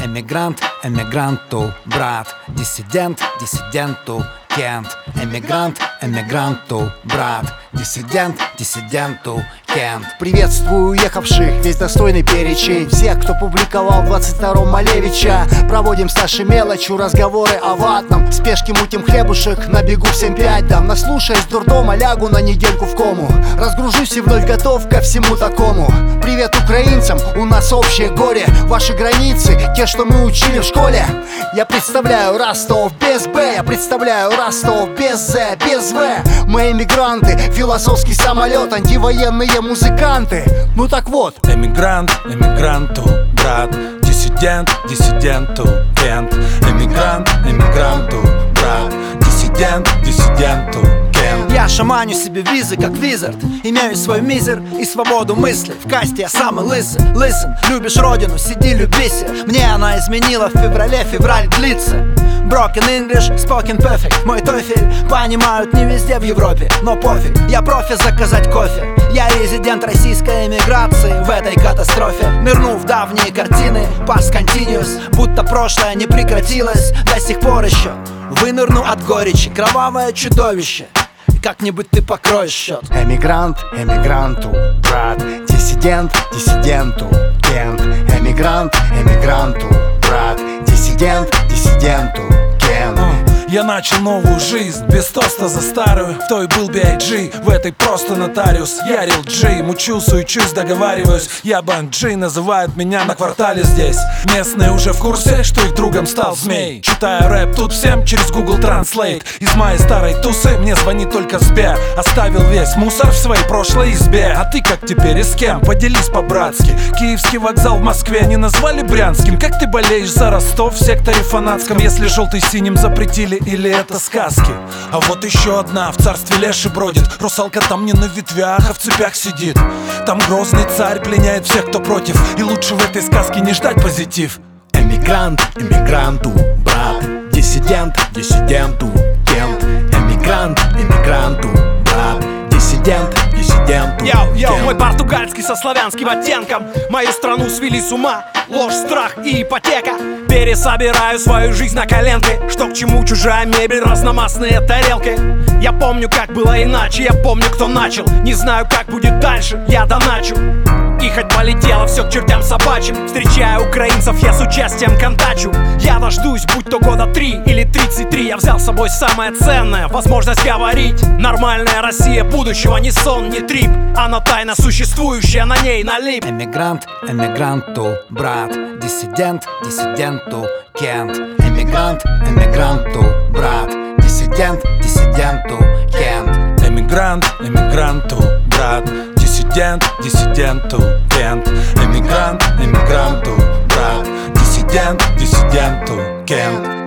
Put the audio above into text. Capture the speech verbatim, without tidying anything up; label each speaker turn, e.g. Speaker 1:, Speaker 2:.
Speaker 1: Эмигрант, эмигранту брат, диссидент, диссиденту кент. Эмигрант, эмигранту брат, диссидент, диссиденту кент.
Speaker 2: Приветствую уехавших, весь достойный перечень всех, кто публиковал в двадцать втором Малевича. Проводим с нашей мелочью разговоры о ватном, в спешке мутим хлебушек, на бегу в семь пять дам. Наслушаясь дурдома, лягу на недельку в кому. Разгружусь и вновь готов ко всему такому. Привет украинцам, у нас общее горе. Ваши границы, те, что мы учили в школе. Я представляю Ростов без Б, я представляю Ростов без З, без В. Мы эмигранты, философский самолет, антивоенные музыканты. Ну так вот.
Speaker 3: Эмигрант, эмигранту брат, диссидент, диссиденту кент. Эмигрант, эмигранту брат, диссидент, диссиденту кент.
Speaker 4: Я шаманю себе визы, как визард. Имею свой мизер и свободу мысли. В касте я самый лысый. Listen, любишь родину, сиди, любися. Мне она изменила в феврале, февраль длится. Broken English, spoken perfect. Мой тофель понимают не везде в Европе, но пофиг, я профи заказать кофе. Я резидент российской эмиграции в этой катастрофе. Нырну в давние картины, past continuous, будто прошлое не прекратилось до сих пор еще. Вынырну от горечи, кровавое чудовище. Как-нибудь ты покроешь счет.
Speaker 2: Эмигрант, эмигранту брат, диссидент, диссиденту кент. Эмигрант, эмигранту брат, диссидент, диссиденту кент.
Speaker 3: Я начал новую жизнь, без тоста за старую. В той был би ай джи, в этой просто нотариус. Я рил джи, мучился, учусь, договариваюсь. Я банджи, называют меня на квартале здесь. Местные уже в курсе, что их другом стал змей. Читаю рэп тут всем через Google Translate. Из моей старой тусы мне звонит только Сбер. Оставил весь мусор в своей прошлой избе. А ты как теперь и с кем? Поделись по-братски. Киевский вокзал в Москве не назвали брянским. Как ты болеешь за Ростов в секторе фанатском, если желтый синим запретили? Или это сказки? А вот еще одна в царстве леши бродит. Русалка там не на ветвях, а в цепях сидит. Там грозный царь пленяет всех, кто против. И лучше в этой сказке не ждать позитив.
Speaker 2: Эмигрант, эмигранту брат, диссидент, диссиденту кент. Эмигрант, эмигранту брат, диссидент, диссиденту
Speaker 5: Йоу, йоу,
Speaker 2: кент.
Speaker 5: мой португальский со славянским оттенком. Мою страну свели с ума ложь, страх и ипотека. Пересобираю свою жизнь на коленке. Что к чему чужая мебель, разномастные тарелки. Я помню, как было иначе, я помню, кто начал. Не знаю, как будет дальше, я доначу. И хоть полетело все к чертям собачьим, встречая украинцев, я с участием контачу. Я дождусь, будь то года три или тридцать три. Я взял с собой самое ценное, возможность говорить. Нормальная Россия будущего, не сон, не трип. Она тайна существующая, на ней налип.
Speaker 1: Эмигрант, эмигранту брат, диссидент, диссиденту кент. Эмигрант, эмигранту брат, диссидент, диссиденту кент.
Speaker 3: Эмигрант, эмигранту брат, диссидент, диссиденту кент. Эмигрант, эмигранту брат, диссидент, диссиденту кент.